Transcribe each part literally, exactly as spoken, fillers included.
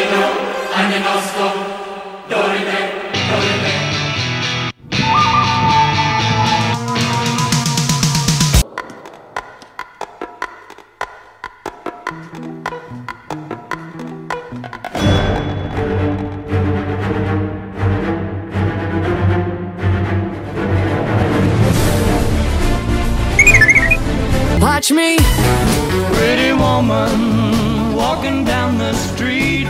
Watch me, pretty woman, walking down the street.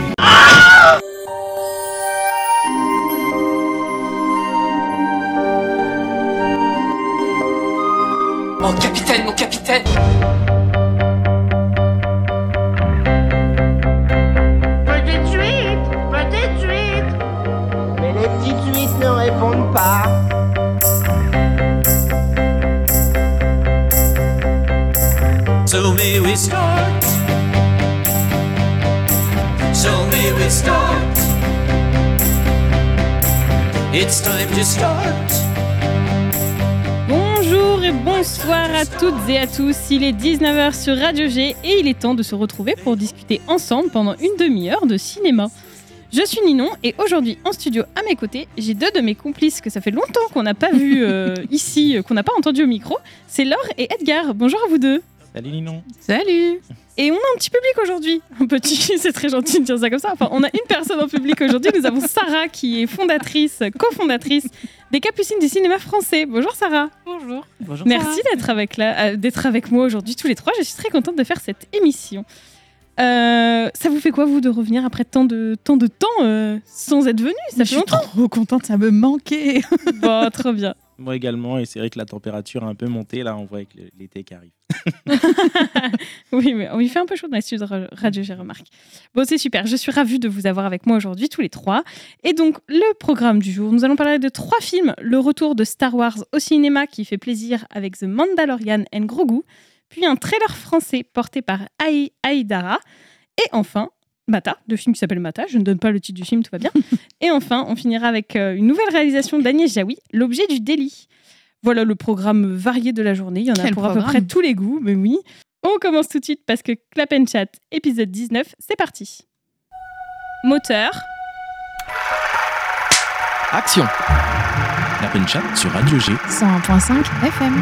Mon capitaine, mon capitaine. Petite suite, petite suite. Mais les petites suites ne répondent pas. So may we start. So may we start. It's time to start. Bonjour et bonsoir à toutes et à tous. Il est dix-neuf heures sur Radio G et il est temps de se retrouver pour discuter ensemble pendant une demi-heure de cinéma. Je suis Ninon et aujourd'hui en studio à mes côtés, j'ai deux de mes complices que ça fait longtemps qu'on n'a pas vu euh, ici, euh, qu'on n'a pas entendu au micro. C'est Laure et Edgar. Bonjour à vous deux. Salut Ninon. Salut. Et on a un petit public aujourd'hui. Un petit, c'est très gentil de dire ça comme ça. Enfin, on a une personne en public aujourd'hui. Nous avons Sarah qui est fondatrice, cofondatrice des Capucines du cinéma français. Bonjour Sarah. Bonjour. Bonjour. Merci d'être avec, la, euh, d'être avec moi aujourd'hui tous les trois. Je suis très contente de faire cette émission. Euh, ça vous fait quoi vous de revenir après tant de, tant de temps euh, sans être venu? Ça fait Je suis longtemps. trop contente, ça me manquait. Bon, trop bien. Moi également, et c'est vrai que la température a un peu monté, là on voit avec l'été qui arrive. Oui, mais il fait un peu chaud dans les studios de Radio, j'ai remarqué. Bon, c'est super, je suis ravue de vous avoir avec moi aujourd'hui, tous les trois. Et donc, le programme du jour, nous allons parler de trois films. Le retour de Star Wars au cinéma qui fait plaisir avec The Mandalorian and Grogu, puis un trailer français porté par Aï Aïdara, et enfin... Mata, le film qui s'appelle Mata, je ne donne pas le titre du film, tout va bien. Et enfin, on finira avec euh, une nouvelle réalisation d'Agnès Jaoui, L'objet du délit. Voilà le programme varié de la journée, il y en a Quel pour programme. à peu près tous les goûts, mais oui. On commence tout de suite parce que Clap and Chat, épisode dix-neuf, c'est parti. Moteur. Action. La peine chat sur Radio G. cent un virgule cinq F M.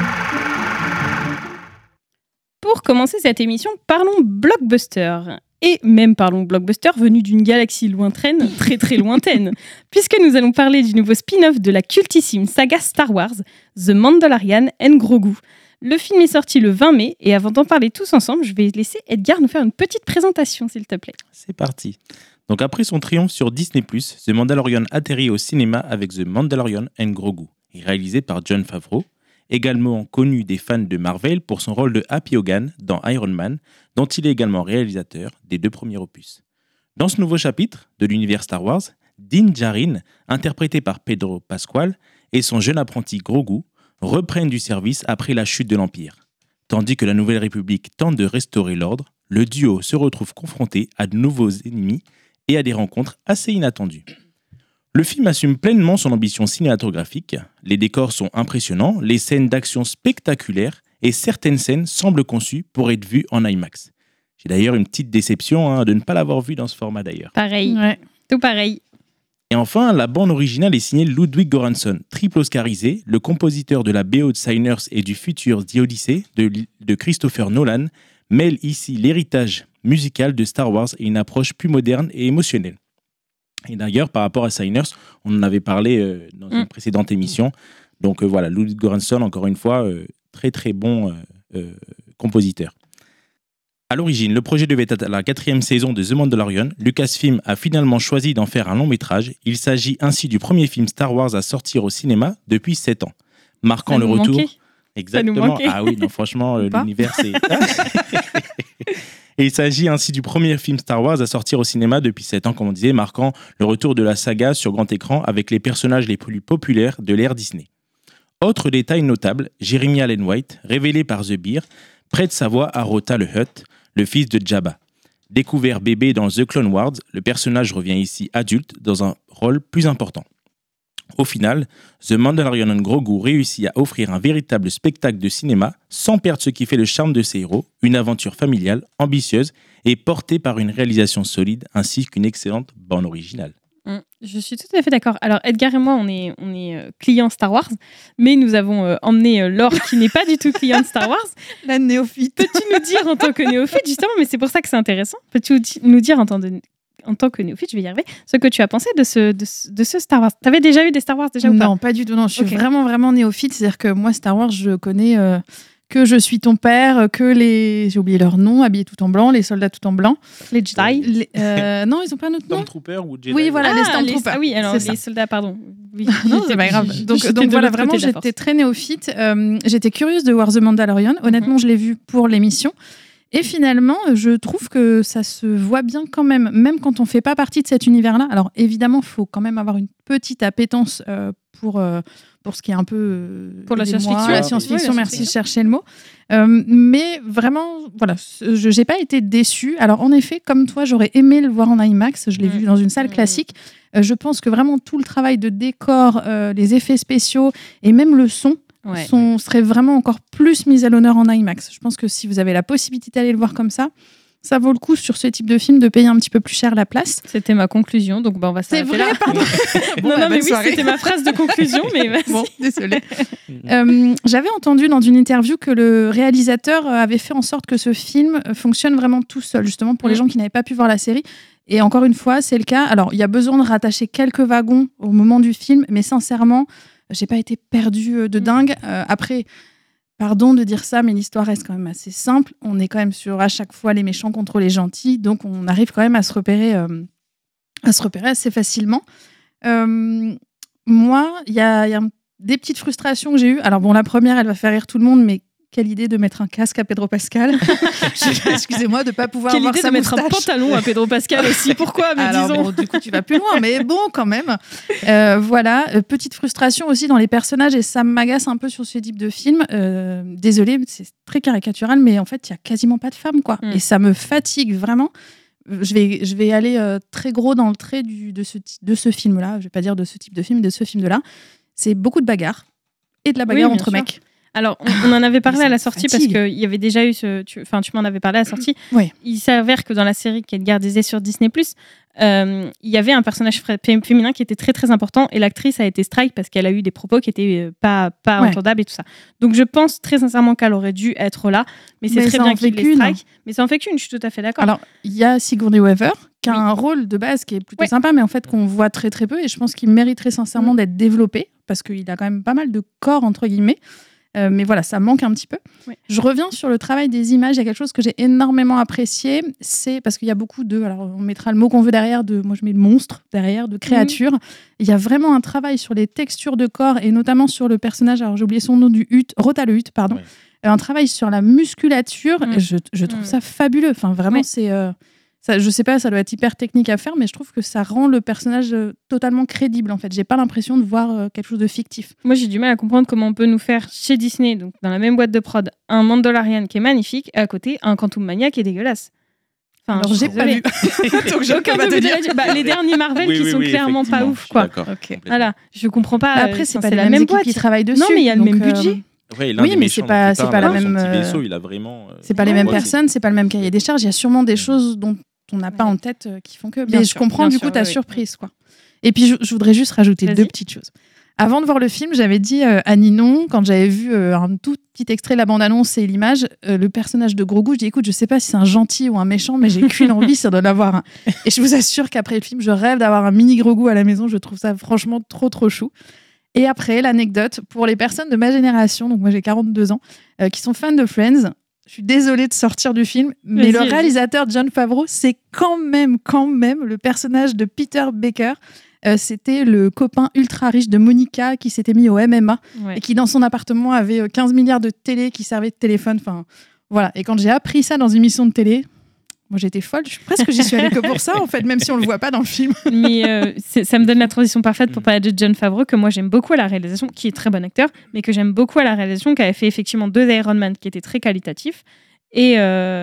Pour commencer cette émission, parlons blockbuster. Et même parlons blockbuster venu d'une galaxie lointaine, très très lointaine, puisque nous allons parler du nouveau spin-off de la cultissime saga Star Wars, The Mandalorian and Grogu. Le film est sorti le vingt mai, et avant d'en parler tous ensemble, je vais laisser Edgar nous faire une petite présentation, s'il te plaît. C'est parti. Donc après son triomphe sur Disney plus, The Mandalorian atterrit au cinéma avec The Mandalorian and Grogu, réalisé par Jon Favreau, également connu des fans de Marvel pour son rôle de Happy Hogan dans Iron Man, dont il est également réalisateur des deux premiers opus. Dans ce nouveau chapitre de l'univers Star Wars, Din Djarin, interprété par Pedro Pascal, et son jeune apprenti Grogu reprennent du service après la chute de l'Empire. Tandis que la Nouvelle République tente de restaurer l'ordre, le duo se retrouve confronté à de nouveaux ennemis et à des rencontres assez inattendues. Le film assume pleinement son ambition cinématographique. Les décors sont impressionnants, les scènes d'action spectaculaires et certaines scènes semblent conçues pour être vues en IMAX. J'ai d'ailleurs une petite déception hein, de ne pas l'avoir vu dans ce format d'ailleurs. Pareil, Ouais. tout pareil. Et enfin, la bande originale est signée Ludwig Göransson, triple oscarisé, le compositeur de la B O de Sinners et du futur The Odyssey de, de Christopher Nolan, mêle ici l'héritage musical de Star Wars et une approche plus moderne et émotionnelle. Et d'ailleurs, par rapport à Sinners, on en avait parlé euh, dans une Mm. précédente émission. Donc euh, voilà, Ludwig Göransson, encore une fois, euh, très très bon euh, euh, compositeur. À l'origine, le projet devait être la quatrième saison de The Mandalorian. Lucasfilm a finalement choisi d'en faire un long métrage. Il s'agit ainsi du premier film Star Wars à sortir au cinéma depuis sept ans, marquant Ça le nous retour. manquait. Exactement. manquait. Ah oui, non, franchement, euh, Ou pas. l'univers c'est. Et il s'agit ainsi du premier film Star Wars à sortir au cinéma depuis sept ans, comme on disait, marquant le retour de la saga sur grand écran avec les personnages les plus populaires de l'ère Disney. Autre détail notable, Jeremy Allen White, révélé par The Beer, prête sa voix à Rota le Hutt, le fils de Jabba. Découvert bébé dans The Clone Wars, le personnage revient ici adulte dans un rôle plus important. Au final, The Mandalorian and Grogu réussit à offrir un véritable spectacle de cinéma sans perdre ce qui fait le charme de ses héros, une aventure familiale, ambitieuse et portée par une réalisation solide ainsi qu'une excellente bande originale. Mmh, je suis tout à fait d'accord. Alors Edgar et moi, on est, on est euh, clients Star Wars, mais nous avons euh, emmené euh, Laure qui n'est pas du tout cliente Star Wars. La néophyte. Peux-tu nous dire en tant que néophyte, justement, mais c'est pour ça que c'est intéressant, peux-tu nous dire en tant, de, en tant que néophyte, je vais y arriver, ce que tu as pensé de ce, de, ce- de ce Star Wars? T'avais déjà eu des Star Wars déjà ou pas? Non, pas du tout. Non, je suis Ok. vraiment, vraiment néophyte. C'est-à-dire que moi, Star Wars, je connais euh, que Je suis ton père, que les. J'ai oublié leur nom, habillés tout en blanc, les soldats tout en blanc. Les Jedi. Les- euh, non, ils ont pas un autre nom. Stormtrooper ou Jedi? Oui, voilà, les Ah, Stormtroopers. Ah oui, alors C'est ça. les soldats, pardon. Oui. Non, c'est pas grave. Donc, J'étais donc de voilà, l'autre vraiment, côté de la j'étais force. très néophyte. Euh, j'étais curieuse de voir The Mandalorian. Honnêtement, je l'ai vu pour l'émission. Et finalement, je trouve que ça se voit bien quand même, même quand on fait pas partie de cet univers-là. Alors évidemment, il faut quand même avoir une petite appétence euh, pour, euh, pour ce qui est un peu... euh, Pour la aidez-moi, science-fiction. La Oui, science-fiction, la merci, science-fiction. je cherchais le mot. Euh, mais vraiment, voilà, je n'ai pas été déçue. Alors en effet, comme toi, j'aurais aimé le voir en IMAX. Je l'ai Mm. vu dans une salle Mm. classique. Euh, je pense que vraiment tout le travail de décor, euh, les effets spéciaux et même le son Ouais. sont, seraient vraiment encore plus mis à l'honneur en IMAX. Je pense que si vous avez la possibilité d'aller le voir comme ça, ça vaut le coup sur ce type de film de payer un petit peu plus cher la place. C'était ma conclusion, donc bah, on va C'est s'arrêter vrai, là. pardon. Bon, non, bah, non, mais bonne oui, soirée. c'était ma phrase de conclusion, mais vas-y. Bon, désolée. Euh, J'avais entendu dans une interview que le réalisateur avait fait en sorte que ce film fonctionne vraiment tout seul, justement pour les Mm. gens qui n'avaient pas pu voir la série. Et encore une fois, c'est le cas. Alors, il y a besoin de rattacher quelques wagons au moment du film, mais sincèrement, j'ai pas été perdue euh, de Mm. dingue. Euh, après, pardon de dire ça, mais l'histoire reste quand même assez simple. On est quand même sur à chaque fois les méchants contre les gentils, donc on arrive quand même à se repérer, euh, à se repérer assez facilement. Euh, moi, il y a, il y a des petites frustrations que j'ai eues. Alors bon, la première, elle va faire rire tout le monde, mais quelle idée de mettre un casque à Pedro Pascal. Excusez-moi de ne pas pouvoir Quelle voir idée sa de mettre un moustache. pantalon à Pedro Pascal aussi. Pourquoi? Mais Alors disons. bon, du coup, tu vas plus loin, mais bon, quand même. Euh, voilà, Euh, petite frustration aussi dans les personnages et ça m'agace un peu sur ce type de film. Euh, désolée, c'est très caricatural, mais en fait, il y a quasiment pas de femmes, quoi. Mm. Et ça me fatigue vraiment. Euh, Je vais, je vais aller euh, très gros dans le trait du, de ce, ti- de ce film-là. Je vais pas dire de ce type de film, de ce film-là. C'est beaucoup de bagarres et de la bagarre Oui, bien entre sûr. mecs. Alors, on, on en avait parlé Ça à la me sortie parce fatigue. qu'il y avait déjà eu ce. tu- Enfin, tu, m'en avais parlé à la sortie. Oui. Il s'avère que dans la série qu'Edgar disait sur Disney plus, euh, il y avait un personnage fra- fé- féminin qui était très très important et l'actrice a été strike parce qu'elle a eu des propos qui étaient euh, pas, pas Ouais. entendables et tout ça. Donc, je pense très sincèrement qu'elle aurait dû être là, mais c'est Mais très ça bien en fait qu'il les qu'une. strike. Mais ça en fait qu'une, je suis tout à fait d'accord. Alors, il y a Sigourney Weaver, qui a Oui. un rôle de base qui est plutôt Ouais. sympa, mais en fait qu'on voit très très peu, et je pense qu'il mériterait sincèrement Mm. d'être développé, parce qu'il a quand même pas mal de corps, entre guillemets. Euh, mais voilà, ça manque un petit peu. Ouais. Je reviens sur le travail des images. Il y a quelque chose que j'ai énormément apprécié. C'est parce qu'il y a beaucoup de. Alors, on mettra le mot qu'on veut derrière. De, moi, je mets le monstre derrière, de créatures. Il y a vraiment un travail sur les textures de corps et notamment sur le personnage. Alors, j'ai oublié son nom du Hutt, Rota le Hutt, pardon. Ouais. Euh, Un travail sur la musculature. Mm. Et Je, je trouve Mm. ça fabuleux. Enfin, vraiment, Ouais. c'est. euh, ça, je sais pas, ça doit être hyper technique à faire, mais je trouve que ça rend le personnage euh, totalement crédible. En fait, j'ai pas l'impression de voir euh, quelque chose de fictif. Moi, j'ai du mal à comprendre comment on peut nous faire chez Disney, donc dans la même boîte de prod, un Mandalorian qui est magnifique et à côté un Quantum Mania qui est dégueulasse. Enfin, Alors, je suis j'ai pas désolée. vu. Donc, je Aucun peux pas de te vous dire. l'a dit. Bah, les derniers Marvel Oui, qui oui, sont oui, clairement pas effectivement, ouf, je suis quoi. d'accord, Ok. complètement. Voilà, je comprends pas. Après, euh, c'est enfin, pas les la mêmes même équipes boîte. qui travaillent dessus. Non, mais il y a le donc, même euh, budget. Ouais, l'un Oui, des mais méchants c'est pas- dont tu c'est pas parles, la là, même, son petit euh, vaisseau, il a vraiment. euh, C'est pas les ouais, mêmes c'est- personnes, c'est pas le même cahier des charges. Il y a sûrement des choses dont on n'a pas Ouais. en tête euh, qui font que. Bien Mais sûr, je comprends bien du sûr, coup ta oui, oui. surprise, quoi. Et puis je, je voudrais juste rajouter Vas-y. deux petites choses. Avant de voir le film, j'avais dit euh, à Ninon, quand j'avais vu euh, un tout petit extrait de la bande-annonce et l'image, euh, le personnage de Grogu, je dis écoute, je sais pas si c'est un gentil ou un méchant, mais j'ai qu'une envie, c'est d'en avoir un. Et je vous assure qu'après le film, je rêve d'avoir un mini Grogu à la maison. Je trouve ça franchement trop trop chou. Et après, l'anecdote, pour les personnes de ma génération, donc moi j'ai quarante-deux ans, euh, qui sont fans de Friends, je suis désolée de sortir du film, mais Vas-y, le vas-y. réalisateur Jon Favreau, c'est quand même, quand même le personnage de Peter Baker. Euh, c'était le copain ultra riche de Monica qui s'était mis au M M A Ouais. et qui, dans son appartement, avait euh, quinze milliards de télé qui servaient de téléphone. Enfin, voilà. Et quand j'ai appris ça dans une émission de télé, moi j'étais folle. Je suis presque j'y suis allée que pour ça, en fait, même si on le voit pas dans le film. Mais euh, c'est- ça me donne la transition parfaite pour parler de Jon Favreau, que moi j'aime beaucoup à la réalisation, qui est très bon acteur, mais que j'aime beaucoup à la réalisation, qui avait fait effectivement deux Iron Man qui étaient très qualitatifs. Et, euh,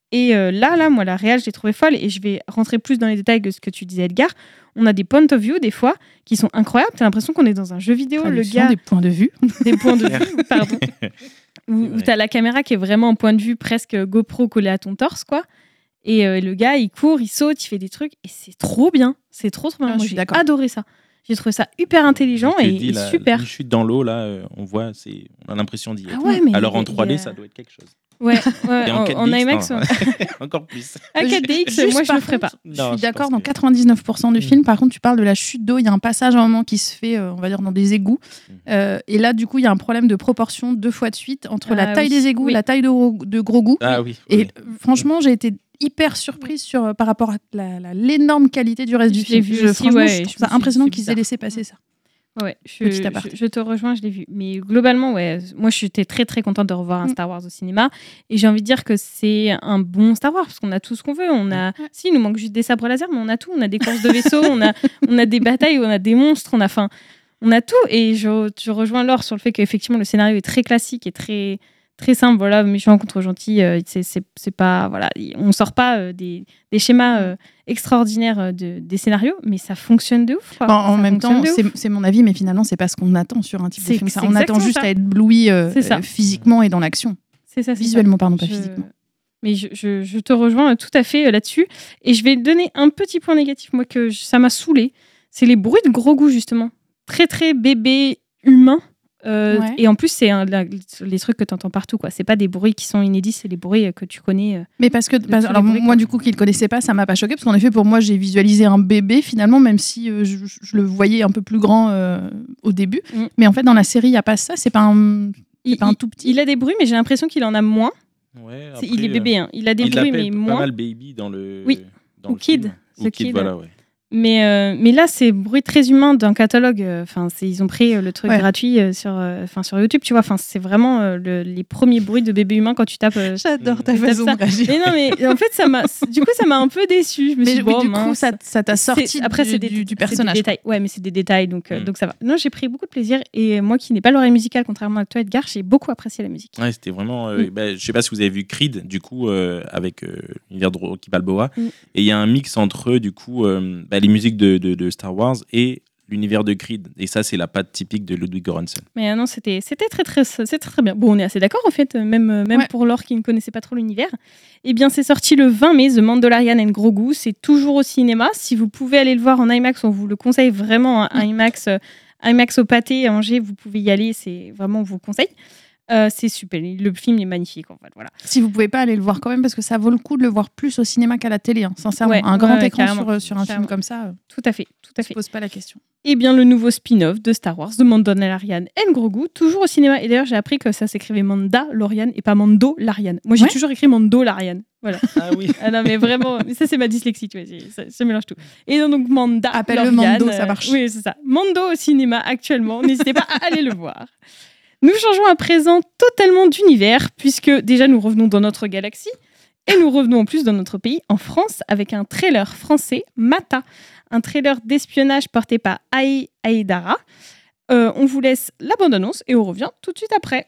Et euh, là, là, moi, la réal, je l'ai trouvée folle. Et je vais rentrer plus dans les détails que ce que tu disais, Edgar. On a des points of view, des fois, qui sont incroyables. T'as l'impression qu'on est dans un jeu vidéo. Traduction, le gars... des points de vue. Des points de vue, pardon. Où, où t'as la caméra qui est vraiment en point de vue presque GoPro collé à ton torse, quoi. Et euh, le gars, il court, il saute, il fait des trucs. Et c'est trop bien. C'est trop, trop bien. Ah, Moi, je suis j'ai d'accord. adoré ça. J'ai trouvé ça hyper intelligent Tu et, dis, et la- super. Une chute dans l'eau, là, euh, on voit, c'est, on a l'impression d'y être. Ah ouais, mais Alors en il- trois D, il y a- ça doit être quelque chose. Ouais, ouais, Et en en, quatre en D X, IMAX, non, ouais. encore plus. à quatre D X, Juste moi, je par le ferais pas. contre, Je Non, suis je d'accord, pense dans que- quatre-vingt-dix-neuf pour cent du Mm. film, par contre, tu parles de la chute d'eau. Il y a un passage à un moment qui se fait, euh, on va dire, dans des égouts. Mm. Euh, et là, du coup, il y a un problème de proportion deux fois de suite entre Ah la taille oui, des égouts oui. et la taille de, gros- de gros goût. Ah oui. Et oui. euh, franchement, j'ai été hyper surprise sur, euh, par rapport à la- la- l'énorme qualité du reste du Je l'ai film. vu aussi, franchement, ouais, je et trouve je ça me suis impressionnant dit, c'est qu'ils aient bizarre. laissé passer ça. Ouais, je, Petit aparté. je, je te rejoins, je l'ai vu. Mais globalement, ouais, moi, j'étais très, très contente de revoir un Mm. Star Wars au cinéma. Et j'ai envie de dire que c'est un bon Star Wars, parce qu'on a tout ce qu'on veut. On a... Si, il nous manque juste des sabres laser, mais on a tout. On a des courses de vaisseaux, on, a, on a des batailles, on a des monstres, on a, fin, on a tout. Et je, je rejoins Laure sur le fait qu'effectivement, le scénario est très classique et très... Très simple, voilà, méchant contre gentil, euh, c'est, c'est, c'est pas, voilà, on sort pas euh, des, des schémas euh, extraordinaires euh, de, des scénarios, mais ça fonctionne de ouf. Quoi. En, en Ça même fonctionne temps, de ouf. c'est c'est mon avis, mais finalement, c'est pas ce qu'on attend sur un type de C'est- film. Ça. c'est On attend exactement juste ça. à être ébloui euh, C'est ça. euh, physiquement et dans l'action. C'est ça, c'est ça. Visuellement, pardon, pas Je- physiquement. Mais je, je- je te rejoins euh, tout à fait euh, là-dessus. Et je vais donner un petit point négatif, moi, que je- ça m'a saoulé. C'est les bruits de gros goût, justement. Très, très bébé humain. Euh, Ouais. Et en plus, c'est un- la- les trucs que tu entends partout, quoi. C'est pas des bruits qui sont inédits, c'est les bruits euh, que tu connais. euh. Mais parce que, tous parce- les alors bruits, moi quoi. du coup qui le connaissait pas, ça m'a pas choqué parce qu'en effet pour moi j'ai visualisé un bébé finalement même si euh, je, je le voyais un peu plus grand euh, au début. Mm. Mais en fait dans la série il y a pas ça, c'est pas un, c'est Il, pas un il- tout petit. il a des bruits, mais j'ai l'impression qu'il en a moins. Ouais, C'est- après, il est bébé, hein. Il a des il bruits, l'appelle mais pas moins. mal baby dans le. Oui. Dans Ou le kid. film. The Ou kid, kid. voilà, ouais. Mais, euh, mais là, c'est bruit très humain d'un catalogue. Enfin, c'est ils ont pris euh, le truc Ouais. gratuit euh, sur, euh, enfin, sur YouTube, tu vois. Enfin, c'est vraiment euh, le- les premiers bruits de bébé humain quand tu tapes. euh, J'adore ta tu tapes façon ça. de réagir. Mais non, mais en fait, ça m'a. Du coup, ça m'a un peu déçu. Je me suis Mais dit, oui, bon, du coup mince. ça ça t'a sorti C'est- après, du, c'est des, du, du c'est des personnage. détails. Ouais, mais c'est des détails, donc, euh, Mm. donc ça va. Non, j'ai pris beaucoup de plaisir. Et moi qui n'ai pas l'oreille musicale, contrairement à toi, Edgar, j'ai beaucoup apprécié la musique. Ouais, c'était vraiment. Euh, Mm. bah, je sais pas si vous avez vu Creed, du coup, euh, avec euh, l'univers de Rocky Balboa. Mm. Et il y a un mix entre, du coup, euh, bah, les musiques de, de, de Star Wars et l'univers de Creed. Et ça, c'est la patte typique de Ludwig Göransson. Mais euh, non, c'était c'était très très c'est très très bien. Bon, on est assez d'accord en fait, même euh, même Ouais. pour Laure qui ne connaissait pas trop l'univers. Eh bien, c'est sorti le vingt mai, The Mandalorian and Grogu. C'est toujours au cinéma. Si vous pouvez aller le voir en IMAX, on vous le conseille vraiment. Un IMAX, euh, IMAX au pâté à Angers, vous pouvez y aller. C'est vraiment, on vous le conseille. Euh, c'est super. Le film est magnifique en fait. Voilà. Si vous pouvez pas aller le voir quand même parce que ça vaut le coup de le voir plus au cinéma qu'à la télé, hein, sincèrement. Ouais, un grand ouais, écran carrément. sur, euh, sur un Carrément. film comme ça, euh, Tout à fait, tout à se fait. pose pas la question. Eh bien, le nouveau spin-off de Star Wars, The Mandalorian and Grogu, toujours au cinéma. Et d'ailleurs, j'ai appris que ça s'écrivait Mandalorian et pas Mando-Larian. Moi, j'ai Ouais. toujours écrit Mando-Larian. Voilà. Ah oui. Ah non, mais vraiment, mais ça, c'est ma dyslexie, tu vois, j'ai- ça, ça mélange tout. Et donc, Manda. Appelle-le Lorian, Mando, ça euh, marche. Oui, c'est ça. Mando au cinéma actuellement. N'hésitez pas à aller le voir. Nous changeons à présent totalement d'univers, puisque déjà, nous revenons dans notre galaxie. Et nous revenons en plus dans notre pays, en France, avec un trailer français, Mata. Un trailer d'espionnage porté par Aïe Aïdara. Euh, on vous laisse la bande-annonce et on revient tout de suite après.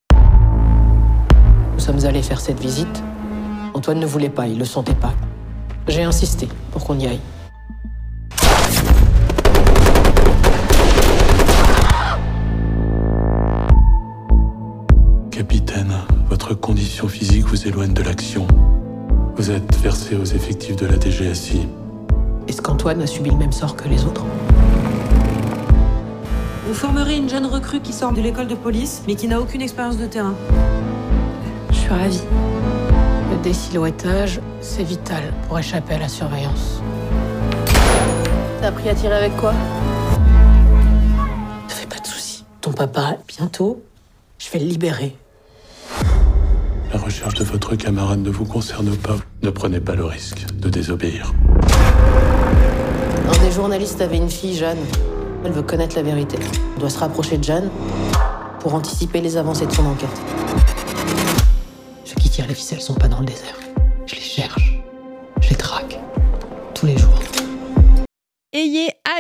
Nous sommes allés faire cette visite. Antoine ne voulait pas, il le sentait pas. J'ai insisté pour qu'on y aille. Capitaine, votre condition physique vous éloigne de l'action. Vous êtes versé aux effectifs de la D G S I. Est-ce qu'Antoine a subi le même sort que les autres? Vous formerez une jeune recrue qui sort de l'école de police, mais qui n'a aucune expérience de terrain. Je suis ravie. Le désilhouettage, c'est vital pour échapper à la surveillance. T'as appris à tirer avec quoi? Ne fais pas de soucis. Ton papa, bientôt, je vais le libérer. La recherche de votre camarade ne vous concerne pas. Ne prenez pas le risque de désobéir. Un des journalistes avait une fille, Jeanne. Elle veut connaître la vérité. On doit se rapprocher de Jeanne pour anticiper les avancées de son enquête. Ceux qui tirent les ficelles sont pas dans le désert. Je les cherche. Je les traque. Tous les jours. Ayez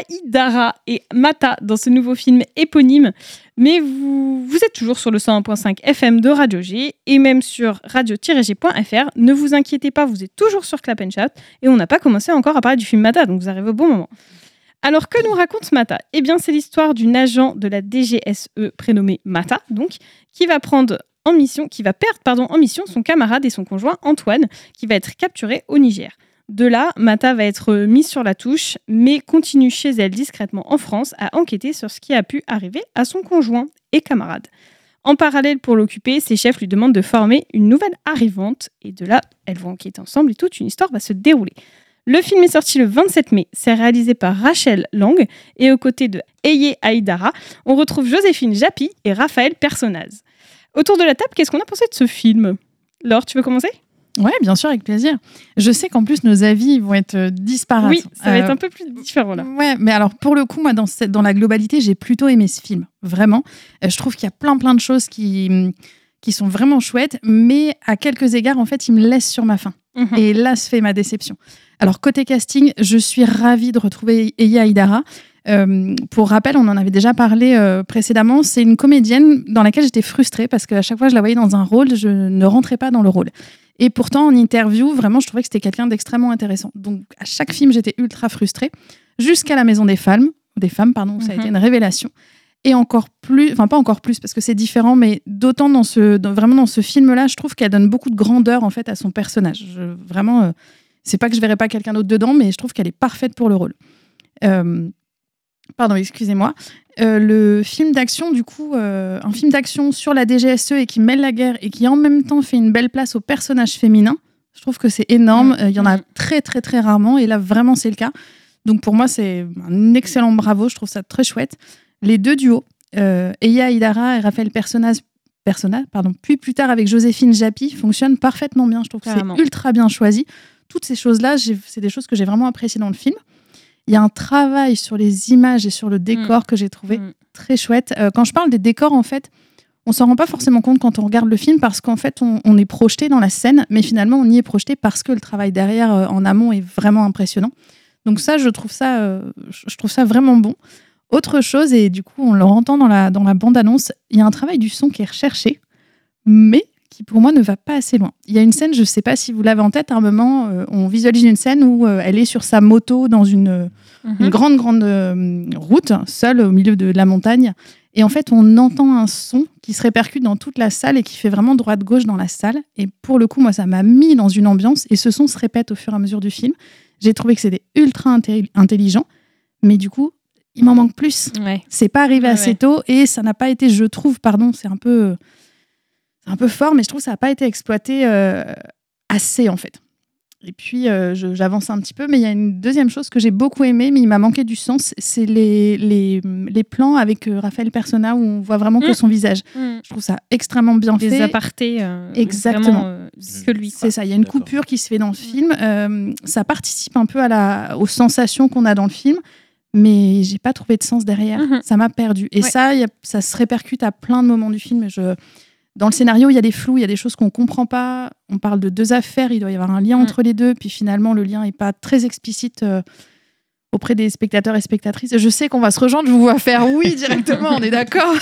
Aïdara et Mata dans ce nouveau film éponyme. Mais vous, vous êtes toujours sur le cent un virgule cinq F M de Radio G et même sur radio-g point f r. Ne vous inquiétez pas, vous êtes toujours sur Clap and Chat et on n'a pas commencé encore à parler du film Mata, donc vous arrivez au bon moment. Alors, que nous raconte Mata ? Eh bien, c'est l'histoire d'une agent de la D G S E prénommée Mata, donc, qui va prendre en mission, qui va perdre pardon, en mission son camarade et son conjoint Antoine, qui va être capturé au Niger. De là, Mata va être mise sur la touche, mais continue chez elle discrètement en France à enquêter sur ce qui a pu arriver à son conjoint et camarade. En parallèle, pour l'occuper, ses chefs lui demandent de former une nouvelle arrivante, et de là, elles vont enquêter ensemble et toute une histoire va se dérouler. Le film est sorti le vingt-sept mai, c'est réalisé par Rachel Lang, et aux côtés de Eye Aïdara, on retrouve Joséphine Japy et Raphaël Personnaz. Autour de la table, qu'est-ce qu'on a pensé de ce film ? Laure, tu veux commencer ? Ouais, bien sûr, avec plaisir. Je sais qu'en plus, nos avis vont être disparates. Oui, ça va Euh, être un peu plus différent là. Ouais, mais alors pour le coup, moi, dans, cette, dans la globalité, j'ai plutôt aimé ce film. Vraiment. Euh, je trouve qu'il y a plein, plein de choses qui, qui sont vraiment chouettes, mais à quelques égards, en fait, il me laisse sur ma faim. Mhm. Et là se fait ma déception. Alors, côté casting, je suis ravie de retrouver Eya Aïdara. Euh, pour rappel, on en avait déjà parlé euh, précédemment. C'est une comédienne dans laquelle j'étais frustrée parce qu'à chaque fois que je la voyais dans un rôle, je ne rentrais pas dans le rôle. Et pourtant, en interview, vraiment, je trouvais que c'était quelqu'un d'extrêmement intéressant. Donc, à chaque film, j'étais ultra frustrée. Jusqu'à La Maison des Femmes, des femmes, pardon, ça a Mhm. été une révélation. Et encore plus, enfin pas encore plus parce que c'est différent, mais d'autant dans ce, dans- vraiment dans ce film-là, je trouve qu'elle donne beaucoup de grandeur en fait à son personnage. Je- vraiment, euh, c'est pas que je verrais pas quelqu'un d'autre dedans, mais je trouve qu'elle est parfaite pour le rôle. Euh, Pardon, excusez-moi. Euh, le film d'action, du coup, euh, un film d'action sur la D G S E et qui mêle la guerre et qui en même temps fait une belle place aux personnages féminins, je trouve que c'est énorme. Euh, Il y en a très, très, très rarement et là, vraiment, c'est le cas. Donc, pour moi, c'est un excellent bravo. Je trouve ça très chouette. Les deux duos, euh, Eya Aïdara et Raphaël Personnaz, Personnaz, pardon, puis plus tard avec Joséphine Japy, fonctionnent parfaitement bien. Je trouve que Carrément. c'est ultra bien choisi. Toutes ces choses-là, j'ai- c'est des choses que j'ai vraiment appréciées dans le film. Il y a un travail sur les images et sur le décor que j'ai trouvé Mm. très chouette. Euh, quand je parle des décors, en fait, on s'en rend pas forcément compte quand on regarde le film parce qu'en fait, on, on est projeté dans la scène, mais finalement, on y est projeté parce que le travail derrière, euh, en amont, est vraiment impressionnant. Donc ça, je trouve ça, euh, je trouve ça vraiment bon. Autre chose, et du coup, on le entend dans la, dans la bande-annonce, il y a un travail du son qui est recherché, mais qui pour moi ne va pas assez loin. Il y a une scène, je ne sais pas si vous l'avez en tête, à un moment, euh, on visualise une scène où euh, elle est sur sa moto dans une, euh, Mhm. une grande, grande euh, route, seule au milieu de la montagne. Et en fait, on entend un son qui se répercute dans toute la salle et qui fait vraiment droite-gauche dans la salle. Et pour le coup, moi, ça m'a mis dans une ambiance et ce son se répète au fur et à mesure du film. J'ai trouvé que c'était ultra inté- intelligent, mais du coup, il m'en manque plus. Ouais. C'est pas arrivé Ouais, assez ouais. tôt et ça n'a pas été, je trouve, pardon, c'est un peu, c'est un peu fort, mais je trouve que ça n'a pas été exploité euh, assez en fait. Et puis euh, je- j'avance un petit peu, mais il y a une deuxième chose que j'ai beaucoup aimée, mais il m'a manqué du sens, c'est les, les, les plans avec euh, Raphaël Personnaz où on voit vraiment que Mm. son visage. Mm. Je trouve ça extrêmement bien Des fait. apartés. euh, Exactement. Vraiment, euh, que lui. quoi. C'est ça, il y a une D'accord. coupure qui se fait dans le film. Euh, ça participe un peu à la, aux sensations qu'on a dans le film, mais j'ai pas trouvé de sens derrière. Mhm. Ça m'a perdu. Et Ouais. ça, y a- ça se répercute à plein de moments du film. Je... Dans le scénario, il y a des flous, il y a des choses qu'on comprend pas. On parle de deux affaires, il doit y avoir un lien Mm. entre les deux, puis finalement, le lien est pas très explicite euh, auprès des spectateurs et spectatrices. Je sais qu'on va se rejoindre, je vous vois faire oui directement, on est d'accord.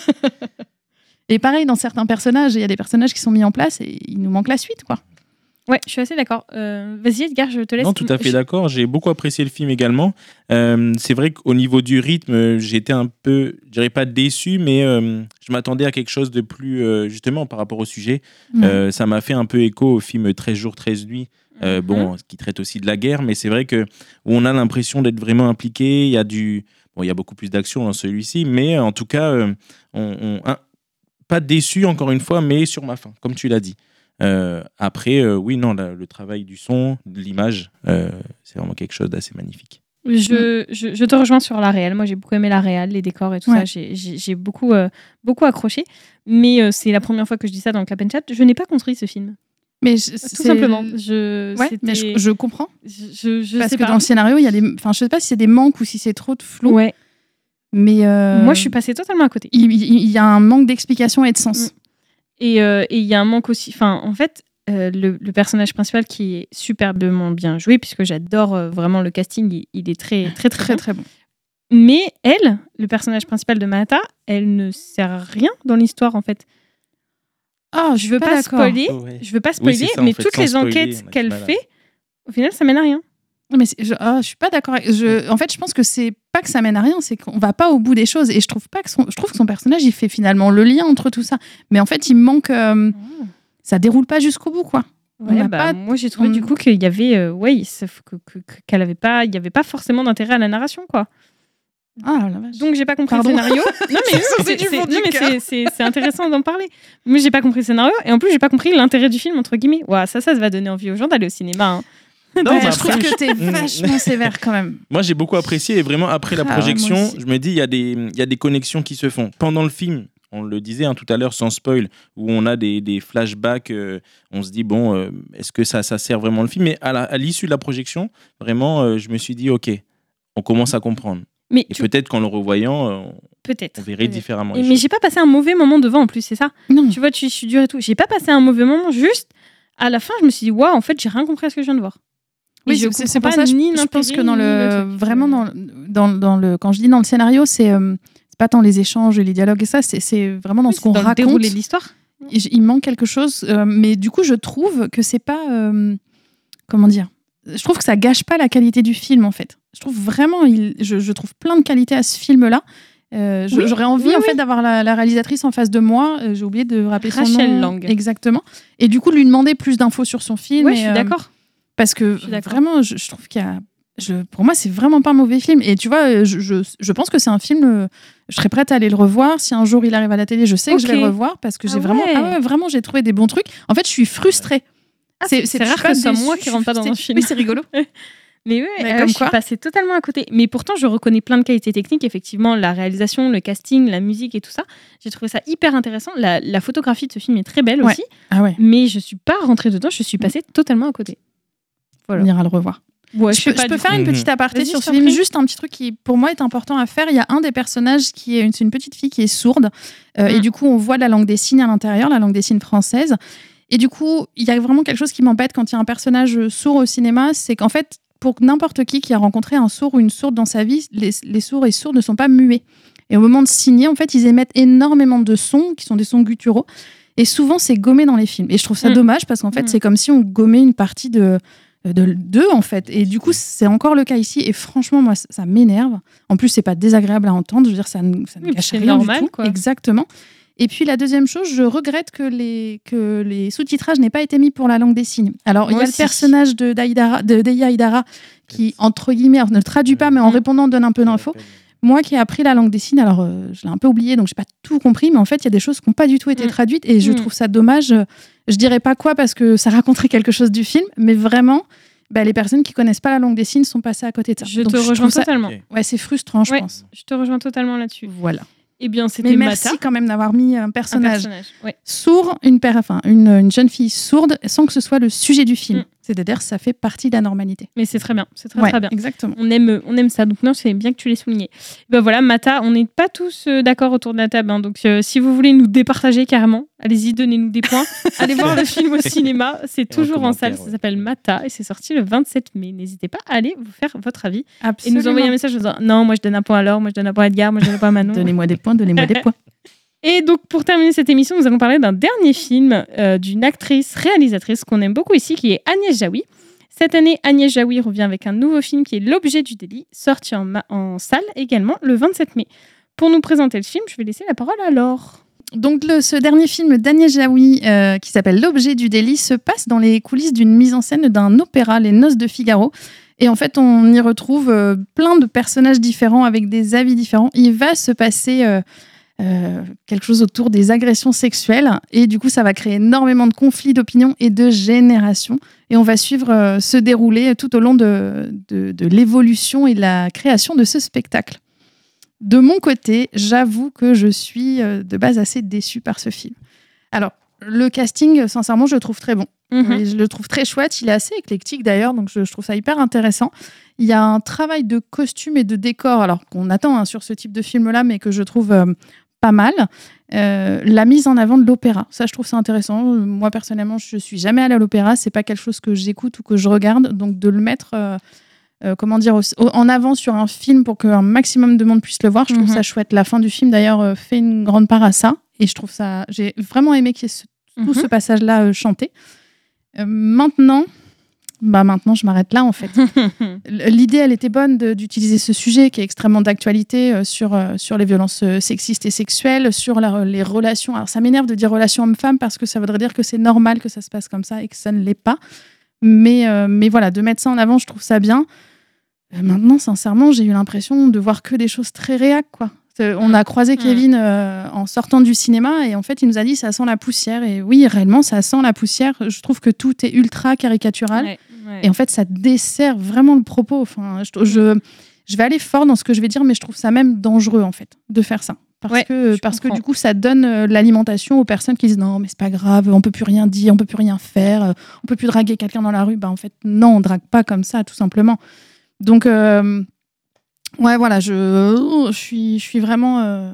Et pareil, dans certains personnages, il y a des personnages qui sont mis en place et il nous manque la suite, quoi. Ouais, je suis assez d'accord. Euh, Vas-y, Edgar, je te laisse. Non, tout à fait Je- d'accord. J'ai beaucoup apprécié le film également. Euh, c'est vrai qu'au niveau du rythme, j'étais un peu, je dirais pas déçu, mais euh, je m'attendais à quelque chose de plus, euh, justement, par rapport au sujet. Mm. Euh, ça m'a fait un peu écho au film treize jours, treize nuits, euh, Mhm. bon, qui traite aussi de la guerre, mais c'est vrai que où on a l'impression d'être vraiment impliqué. Il y a du, bon, il y a beaucoup plus d'action dans celui-ci, mais en tout cas, euh, on, on- un- pas déçu encore une fois, mais sur ma faim, comme tu l'as dit. Euh, après, euh, oui, non, la- le travail du son, de l'image, euh, c'est vraiment quelque chose d'assez magnifique. Je, je, je te rejoins sur la réal. Moi, j'ai beaucoup aimé la réal, les décors et tout Ouais. ça. J'ai- J'ai j'ai beaucoup, euh, beaucoup accroché. Mais euh, c'est la première fois que je dis ça dans le Clap and Chat. Je n'ai pas construit ce film. Mais je- Tout c'est- simplement. Je, Ouais, c'était- mais je, je comprends. je, je Parce sais que pas. dans le scénario, il y a des. Enfin, je sais pas si c'est des manques ou si c'est trop de flou. Ouais. Mais. euh, Moi, je suis passée totalement à côté. Il, il- il y a un manque d'explication et de sens. Et euh, et il y a un manque aussi. Enfin, en fait, euh, le, le personnage principal qui est superbement bien joué, puisque j'adore euh, vraiment le casting, il, il est très, très, très, Très, bien. très bon. Mais elle, le personnage principal de Mata, elle ne sert à rien dans l'histoire en fait. Ah, je veux pas, pas spoiler, Ouais. je veux pas Oui, spoiler, c'est ça, en mais fait, toutes sans les spoiler, enquêtes on a qu'elle du mal à- fait, au final, ça mène à rien. Mais c'est- je, ah, je suis pas d'accord. avec- Je, en fait, je pense que c'est pas que ça mène à rien, c'est qu'on va pas au bout des choses. Et je trouve pas que son, je trouve que son personnage, il fait finalement le lien entre tout ça. Mais en fait, il manque. euh, ça déroule pas jusqu'au bout, quoi. On Ouais, n'a bah, pas- moi j'ai trouvé on- du coup qu'il y avait, euh, ouais, sauf que- que- que- qu'elle avait pas, il y avait pas forcément d'intérêt à la narration, quoi. Ah la vache. Donc j'ai pas compris Pardon. le scénario. Non mais, C'est c'est, du c'est- fond non, du mais cœur. c'est, c'est- c'est intéressant d'en parler. Moi j'ai pas compris le scénario et en plus j'ai pas compris l'intérêt du film entre guillemets. Ouah, ça, ça va donner envie aux gens d'aller au cinéma. hein. Non, Ouais, mais je trouve après, que t'es Mm. vachement sévère quand même. Moi, j'ai beaucoup apprécié et vraiment après la Ah ouais, projection, moi aussi. je me dis il y a des il y a des connexions qui se font pendant le film. On le disait hein, tout à l'heure sans spoil, où on a des, des flashbacks. euh, on se dit bon, euh, est-ce que ça ça sert vraiment le film? Mais à, la- à l'issue de la projection, vraiment, euh, je me suis dit ok, on commence à comprendre. Mais Et tu- peut-être qu'en le revoyant, euh, peut-être. on verrait peut-être. différemment. Et- les mais choses. j'ai pas passé un mauvais moment devant en plus, c'est ça. Non. Tu vois, tu, je suis dure et tout. J'ai pas passé un mauvais moment, juste à la fin, je me suis dit waouh, en fait, j'ai rien compris à ce que je viens de voir. Et Oui, je c'est, comprends c'est pour pas ça je, ni je pense l'intérêt, que dans ni le, truc. vraiment dans, dans, dans le quand je dis dans le scénario, c'est euh, c'est pas tant les échanges et les dialogues et ça, c'est, c'est vraiment dans Oui, ce c'est qu'on dans le raconte. déroulé de l'histoire. Il il manque quelque chose, euh, mais du coup, je trouve que c'est pas. euh, comment dire Je trouve que ça gâche pas la qualité du film, en fait. Je trouve vraiment. Il, je, je trouve plein de qualités à ce film-là. Euh, je- Oui, j'aurais envie, oui, en oui. fait, d'avoir la, la réalisatrice en face de moi. Euh, j'ai oublié de rappeler son Rachel nom. Lang. Exactement. Et du coup, de lui demander plus d'infos sur son film. Ouais, et, je suis euh, d'accord. Parce que suis d'accord. vraiment, je, je trouve qu'il y a. Je, pour moi, c'est vraiment pas un mauvais film. Et tu vois, je, je, je pense que c'est un film. euh, Je serais prête à aller le revoir. Si un jour il arrive à la télé, je sais que je vais Ok. le revoir parce que Ah j'ai vraiment. ouais. Ah ouais, vraiment, j'ai trouvé des bons trucs. En fait, je suis frustrée. Ah, c'est, c'est je suis rare pas que ce soit déçue, moi qui je rentre suis pas dans un frustrée. film. Oui, c'est rigolo. Mais oui, Mais euh, comme je quoi. suis passée totalement à côté. Mais pourtant, je reconnais plein de qualités techniques. Effectivement, la réalisation, le casting, la musique et tout ça. J'ai trouvé ça hyper intéressant. La, la photographie de ce film est très belle Ouais. aussi. Ah ouais, Mais je suis pas rentrée dedans. Je suis passée totalement à côté. Voilà. on ira le revoir. Ouais, je peux, je peux faire une coup. petite aparté Vas-y, sur je ce t'en film. prie. Juste un petit truc qui, pour moi, est important à faire. Il y a un des personnages qui est une, c'est une petite fille qui est sourde. Euh, Mm. Et du coup, on voit la langue des signes à l'intérieur, la langue des signes française. Et du coup, il y a vraiment quelque chose qui m'embête quand il y a un personnage sourd au cinéma. C'est qu'en fait, pour n'importe qui qui a rencontré un sourd ou une sourde dans sa vie, les, les sourds et sourds ne sont pas muets. Et au moment de signer, en fait, ils émettent énormément de sons qui sont des sons gutturaux. Et souvent, c'est gommé dans les films. Et je trouve ça Mm. dommage parce qu'en fait, Mm. c'est comme si on gommait une partie de de d'eux en fait. Et du coup, c'est encore le cas ici. Et franchement, moi, ça, ça m'énerve. En plus, c'est pas désagréable à entendre. Je veux dire, ça ne, ça ne Oui, gâche c'est rien normal, du tout. quoi. Exactement. Et puis la deuxième chose, je regrette que les, que les sous-titrages n'aient pas été mis pour la langue des signes. Alors, il y Moi a le aussi. personnage de Daïdara, de Deya Aïdara qui, entre guillemets, alors, ne traduit pas, mais en Mm. répondant, donne un peu d'infos. Moi qui ai appris la langue des signes, alors euh, je l'ai un peu oublié, donc j'ai pas tout compris, mais en fait, il y a des choses qui n'ont pas du tout été Mm. traduites et je Mm. trouve ça dommage. Je dirais pas quoi parce que ça raconterait quelque chose du film, mais vraiment, bah, les personnes qui connaissent pas la langue des signes sont passées à côté de ça. Je Donc, te rejoins trouve ça- totalement. Ok. Ouais, c'est frustrant, je Ouais. pense. Je te rejoins totalement là-dessus. Voilà. Eh bien, c'était Mais merci Mata, quand même d'avoir mis un un personnage, personnage. Ouais. sourd, une, per- enfin, une, une jeune fille sourde, sans que ce soit le sujet du film. Mm. C'est-à-dire, ça fait partie de la normalité. Mais c'est très bien. C'est très, Ouais, très bien. exactement. On aime, on aime ça. Donc, non, c'est bien que tu l'aies souligné. Ben voilà, Mata, on n'est pas tous euh, d'accord autour de la table. hein. Donc, euh, si vous voulez nous départager carrément, allez-y, donnez-nous des points. Allez voir le film au cinéma. C'est Et en toujours en salle. commentaire, Ça ouais. s'appelle Mata et c'est sorti le vingt-sept mai. N'hésitez pas à aller vous faire votre avis et Absolument. nous envoyer un message en disant non, moi je donne un point à Laure, moi je donne un point à Edgar, moi je donne un point à Manon. Donnez-moi des points, donnez-moi des points. Et donc, pour terminer cette émission, nous allons parler d'un dernier film euh, d'une actrice réalisatrice qu'on aime beaucoup ici, qui est Agnès Jaoui. Cette année, Agnès Jaoui revient avec un nouveau film qui est L'objet du délit, sorti en, ma- en salle également le vingt-sept mai. Pour nous présenter le film, je vais laisser la parole à Laure. Donc, le- ce dernier film d'Agnès Jaoui, euh, qui s'appelle L'objet du délit, se passe dans les coulisses d'une mise en scène d'un opéra, Les Noces de Figaro. Et en fait, on y retrouve euh, plein de personnages différents avec des avis différents. Il va se passer euh, euh, quelque chose autour des agressions sexuelles. Et du coup, ça va créer énormément de conflits d'opinion et de génération. Et on va suivre euh, se dérouler tout au long de, de, de l'évolution et de la création de ce spectacle. De mon côté, j'avoue que je suis euh, de base assez déçue par ce film. Alors, le casting, sincèrement, je le trouve très bon. Mhm. Et je le trouve très chouette. Il est assez éclectique d'ailleurs, donc je, je trouve ça hyper intéressant. Il y a un travail de costume et de décor, alors qu'on attend hein, sur ce type de film-là, mais que je trouve euh, pas mal. Euh, la mise en avant de l'opéra, ça je trouve ça intéressant. Euh, Moi personnellement, je suis jamais allée à l'opéra, c'est pas quelque chose que j'écoute ou que je regarde, donc de le mettre euh, euh, comment dire, au- au- en avant sur un film pour qu'un maximum de monde puisse le voir. Je trouve Mhm. ça chouette. La fin du film, d'ailleurs, euh, fait une grande part à ça. Et je trouve ça... J'ai vraiment aimé qu'il y ait ce- tout Mhm. ce passage-là euh, chanté. Euh, maintenant... Bah maintenant, je m'arrête là, en fait. L'idée, elle était bonne de- d'utiliser ce sujet qui est extrêmement d'actualité euh, sur, euh, sur les violences euh, sexistes et sexuelles, sur la- les relations. Alors, ça m'énerve de dire relations hommes-femmes parce que ça voudrait dire que c'est normal que ça se passe comme ça et que ça ne l'est pas. Mais, euh, mais voilà, de mettre ça en avant, je trouve ça bien. Euh, maintenant, sincèrement, j'ai eu l'impression de voir que des choses très réac, quoi. Euh, On a croisé Kevin euh, en sortant du cinéma et en fait, il nous a dit ça sent la poussière. Et oui, réellement, ça sent la poussière. Je trouve que tout est ultra caricatural. Ouais, ouais. Et en fait, ça dessert vraiment le propos. Enfin, je, je, je vais aller fort dans ce que je vais dire, mais je trouve ça même dangereux, en fait, de faire ça. Parce, Ouais, que, je parce que comprends. du coup, ça donne euh, l'alimentation aux personnes qui disent non, mais c'est pas grave, on peut plus rien dire, on peut plus rien faire, euh, on peut plus draguer quelqu'un dans la rue. Bah, en fait, non, on drague pas comme ça, tout simplement. Donc, euh, ouais, voilà, je, je, suis, je suis vraiment. euh,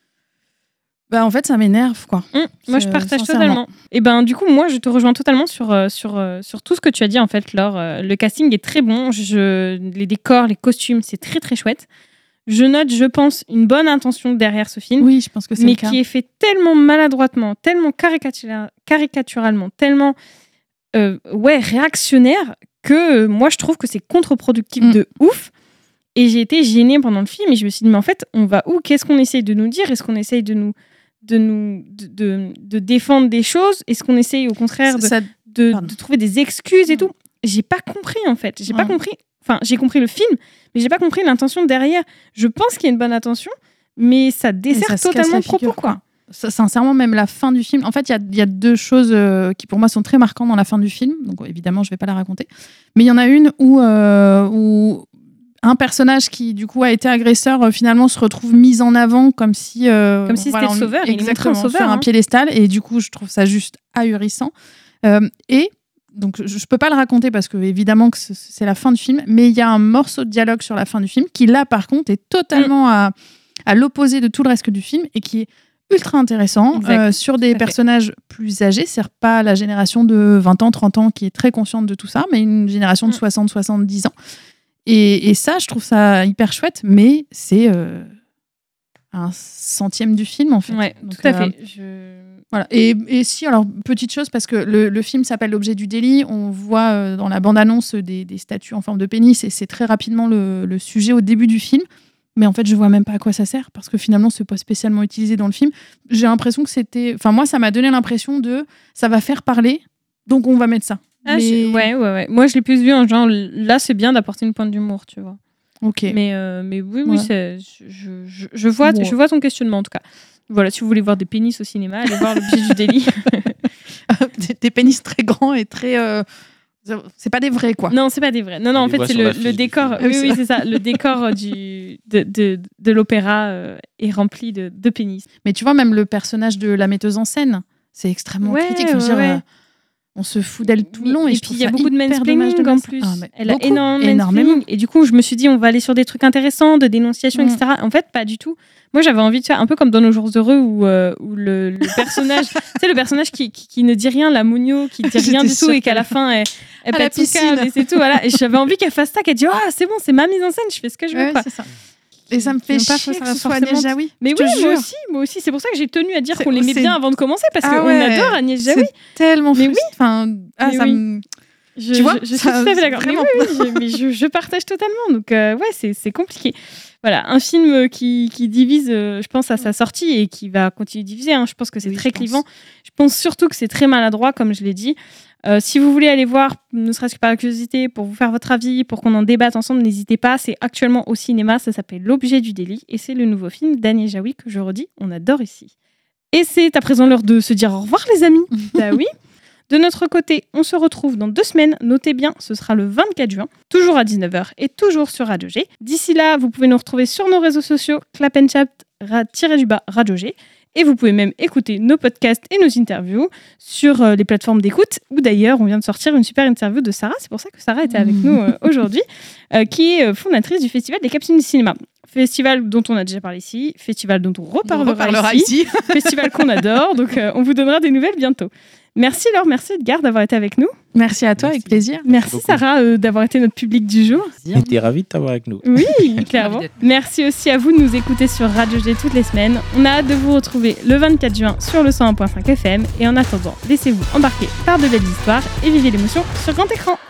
Bah, en fait, ça m'énerve, quoi. Hum, moi, je C'est- partage sincèrement. totalement. Et ben, du coup, moi, je te rejoins totalement sur, euh, sur, euh, sur tout ce que tu as dit, en fait, Laure. Euh, le casting est très bon. Je... Les décors, les costumes, c'est très, très chouette. Je note, je pense, une bonne intention derrière ce film, Oui, je pense que c'est mais le cas. qui est fait tellement maladroitement, tellement caricatura- caricaturalement, tellement euh, ouais, réactionnaire, que euh, moi, je trouve que c'est contre-productif Mm. de ouf. Et j'ai été gênée pendant le film et je me suis dit, mais en fait, on va où? Qu'est-ce qu'on essaye de nous dire? Est-ce qu'on essaye de nous de nous de, de, de défendre des choses? Est-ce qu'on essaye au contraire de, Ça- de, pardon. de trouver des excuses et Mm. tout? J'ai pas compris en fait. J'ai pas Mm. compris. Enfin, j'ai compris le film, mais j'ai pas compris l'intention derrière. Je pense qu'il y a une bonne intention, mais ça Mais dessert ça se casse totalement la le propos, figure, quoi. Ça, sincèrement, même la fin du film. En fait, il y a, il y a deux choses euh, qui, pour moi, sont très marquantes dans la fin du film. Donc, évidemment, je ne vais pas la raconter. Mais il y en a une où, euh, où un personnage qui, du coup, a été agresseur, euh, finalement, se retrouve mis en avant comme si. euh, Comme si c'était voilà, le on- sauveur. Il est montré en Exactement, sauveur, sur un hein. piédestal. Et du coup, je trouve ça juste ahurissant. Euh, et. Donc, je ne peux pas le raconter parce que, évidemment, que ce- c'est la fin du film. Mais il y a un morceau de dialogue sur la fin du film qui, là, par contre, est totalement à, à l'opposé de tout le reste du film et qui est ultra intéressant Exact. euh, sur des Tout à fait. personnages plus âgés. C'est pas la génération de vingt ans, trente ans qui est très consciente de tout ça, mais une génération de Mm. soixante, soixante-dix ans. Et, et ça, je trouve ça hyper chouette, mais c'est euh, un centième du film, en fait. Ouais, Donc, tout à euh, fait. Je... voilà. Et, et si, alors, petite chose, parce que le, le film s'appelle L'objet du délit, on voit euh, dans la bande-annonce des, des statues en forme de pénis, et c'est très rapidement le, le sujet au début du film. Mais en fait, je vois même pas à quoi ça sert, parce que finalement, c'est pas spécialement utilisé dans le film. J'ai l'impression que c'était... Enfin, moi, ça m'a donné l'impression de... Ça va faire parler, donc on va mettre ça. Ah, Mais- je- ouais, ouais, ouais. Moi, je l'ai plus vu en genre, là, c'est bien d'apporter une pointe d'humour, tu vois. Ok. Mais, euh, mais oui, oui, Ouais. c'est- je, je, je vois, Bon. je vois ton questionnement, en tout cas. Voilà, si vous voulez voir des pénis au cinéma, allez voir L'objet du délit. des, des pénis très grands et très... euh, C'est pas des vrais, quoi. Non, c'est pas des vrais. Non, non, On en les fait, voit c'est sur le, l'affiche le du décor. film. Oui, Ah oui, oui, c'est c'est ça. Le décor du, de, de, de l'opéra euh, est rempli de, de pénis. Mais tu vois, même le personnage de la metteuse en scène, c'est extrêmement Ouais, critique. Enfin, je veux ouais, dire, ouais. euh, on se fout d'elle tout le long. Et, Et je puis, trouve il y a ça beaucoup de hyper mansplaining dommage de en mettre ça. plus. Ah, mais Elle a beaucoup, énormément de énormément. mansplaining. Et du coup, je me suis dit, on va aller sur des trucs intéressants, de dénonciation, Mm. et cetera. En fait, pas du tout. Moi, j'avais envie de faire un peu comme dans Nos Jours Heureux où, euh, où le, le personnage, tu sais, le personnage qui, qui, qui ne dit rien, la Mougno, qui dit rien J'étais du tout sûre et qu'à la qu'elle- fin, elle, elle À la pète son piscine. câble et c'est tout. Voilà. Et j'avais envie qu'elle fasse ça, qu'elle dise, ah, c'est bon, c'est ma mise en scène, je fais ce que je veux. Ouais, quoi. c'est ça. Et ça me fait Qui n'ont pas chier que forcément- ce soit Agnès Jaoui. Mais Je oui, te moi jure. aussi, moi aussi. C'est pour ça que j'ai tenu à dire C'est- qu'on l'aimait c'est- bien avant de commencer parce Ah qu'on ouais. adore Agnès Jaoui. C'est tellement Mais frustrant. Enfin, ah, Mais ça oui. me... Je, Tu vois, je, je suis ça- tout à fait d'accord. Mais vraiment. oui, oui, je, mais je, je partage totalement. Donc, euh, ouais, c'est, c'est compliqué. Voilà, un film qui, qui divise, euh, je pense, à sa sortie et qui va continuer de diviser. Hein. Je pense que c'est Oui, très je pense. clivant. Je pense surtout que c'est très maladroit, comme je l'ai dit. Euh, si vous voulez aller voir, ne serait-ce que par curiosité, pour vous faire votre avis, pour qu'on en débatte ensemble, n'hésitez pas. C'est actuellement au cinéma. Ça s'appelle L'objet du délit. Et c'est le nouveau film d'Agnès Jaoui que je redis, on adore ici. Et c'est à présent l'heure de se dire au revoir, les amis. Bah oui. De notre côté, on se retrouve dans deux semaines. Notez bien, ce sera le vingt-quatre juin, toujours à dix-neuf heures et toujours sur Radio G. D'ici là, vous pouvez nous retrouver sur nos réseaux sociaux, clap and chat, ra- tiré du bas, Radio G. Et vous pouvez même écouter nos podcasts et nos interviews sur euh, les plateformes d'écoute, où d'ailleurs, on vient de sortir une super interview de Sarah. C'est pour ça que Sarah était avec nous euh, aujourd'hui, euh, qui est euh, fondatrice du Festival des Capsules du Cinéma. Festival dont on a déjà parlé ici, festival dont on reparlera, On reparlera ici, ici. festival qu'on adore, donc euh, on vous donnera des nouvelles bientôt. Merci Laure, merci Edgar d'avoir été avec nous. Merci à toi, Merci. avec plaisir. Merci beaucoup. Sarah euh, d'avoir été notre public du jour. On était ravis de t'avoir avec nous. Oui, clairement. Merci aussi à vous de nous écouter sur Radio G toutes les semaines. On a hâte de vous retrouver le vingt-quatre juin sur le cent un virgule cinq F M. Et en attendant, laissez-vous embarquer par de belles histoires et vivez l'émotion sur grand écran.